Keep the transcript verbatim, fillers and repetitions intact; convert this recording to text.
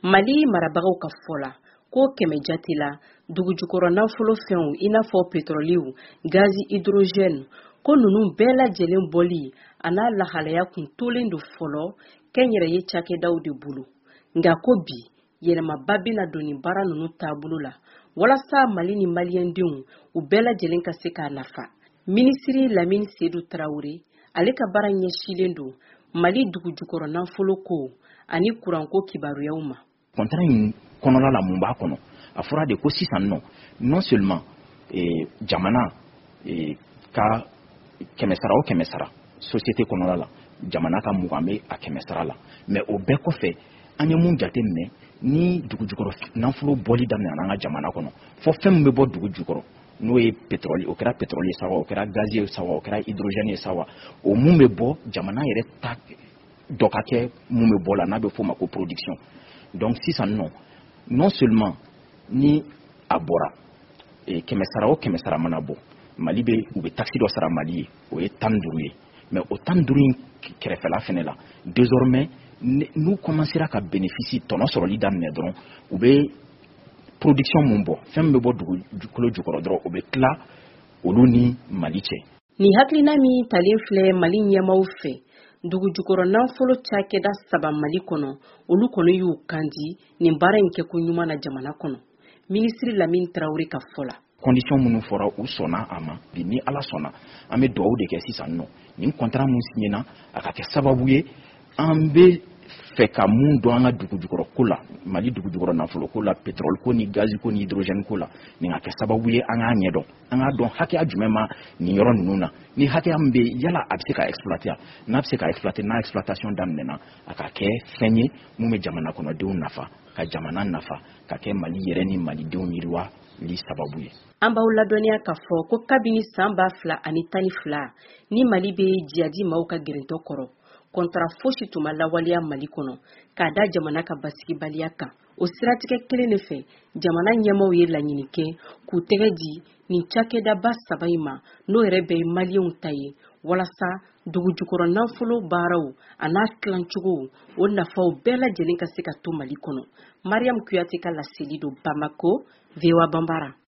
Mali marabagaw ka fɔ la ko kɛmɛ jati la dugu jukɔrɔ nafolo fɛnw i n'a fɔ pétroliw, gazi hydrogène ko nunu bɛɛ lajɛlen bɔli a n'a lahalaya kun tolen do fɔlɔ kɛnyɛrɛye cakɛdaw de bolo. Nga ko bi yɛlɛmaba bɛna don nin baara nunu taabolo la walasa Mali ni maliyɛndenw u bɛɛ lajɛlen ka se k'a nafa. Minisiri Lamini Seydou Traoré ale ka baara ɲɛsilen do Mali dugu jukɔrɔ nafolo ko ani kuranko kibaruyaw ma. Contrat in kɔnɔla la mun b'a kɔnɔ a fɔra de ko sisan nɔ non seulement eh, jamana eh, ka kɛmɛ sara o kɛmɛ sara société kɔnɔla la jamana ka mugan bɛ a kɛmɛ sara la mais o bɛɛ kɔfɛ an ye mun jate minɛ ni dugu jukɔrɔ nafolo bɔli daminɛ an ka jamana kɔnɔ fɔ fɛn min bɛ bɔ dugu jukɔrɔ n'o ye pétrole o kɛra pétrole ye sawa o kɛra gazi ye sawa o kɛra hydrogène ye sawa o mun bɛ bɔ jamana yɛrɛ ta dɔ ka kɛ mun bɛ bɔ la n'a bɛ fɔ o ma ko production. Donc sisan nɔ non seulement ni a bɔra e, kɛmɛ sara o kɛmɛ sara mana bɔ Mali bɛ u bɛ taxe dɔ sara Mali ye o ye tan duuru ye mais o tan duuru in kɛrɛfɛla fɛnɛ la désormais n'u commencera ka bénéfice tɔnɔ sɔrɔli daminɛ dɔrɔn u bɛ production mun bɔ fɛn min bɛ bɔ dugukolo jukɔrɔ dɔrɔn o bɛ tila olu ni Mali cɛ. Ni hakilina min talen filɛ Mali ɲɛmaaw fɛ dugu jukɔrɔ nafolo cakɛda saba Mali kɔnɔ olu kɔnɔ y'u kandi nin baara in kɛko ɲuman na jamana kɔnɔ. Minisiri Lamini Traoré ka fɔ la. Condition minnu fɔra u sɔnna a ma bi ni Ala sɔnna an bɛ dugawu de kɛ sisan nɔ nin contrat mun signé a ka kɛ sababu ye an bɛ fɛ ka mun dɔn an ka dugu jukɔrɔ ko la Mali dugu jukɔrɔ nafolo ko la pétrole ko ni gazi ko ni hydrogène ko la nin ka kɛ sababu ye an k'a ɲɛdɔn an k'a dɔn hakɛya jumɛn ma nin yɔrɔ ninnu na ni hakɛya min bɛ yala a bɛ se ka exploiter n'a bɛ se ka exploiter n'a exploitation daminɛna a ka kɛ fɛn ye mun bɛ jamana kɔnɔdenw nafa ka jamana nafa ka kɛ Mali yɛrɛ ni malidenw yiriwa li sababu ye. An b'aw ladɔnniya k'a fɔ ko kabini san ba fila ani tan ni fila ni Mali bɛ jiyadi maaw ka gerentɔ kɔrɔ contrat fosi tuma lawaleya Mali kɔnɔ k'a da jamana ka basigibaliya kan. O siratigɛ kelen de fɛ jamana ɲɛmaaw ye laɲini kɛ k'u tɛgɛ di nin cakɛdaba saba in ma n'o yɛrɛ bɛ ye maliyɛnw ta ye walasa dugu jukɔrɔ nafolo baaraw a n'a tilancogo o nafaw bɛɛ lajɛlen ka se ka to Mali kɔnɔ. Mariam Kuyate ka laseli do Bamako, V O A Bambara.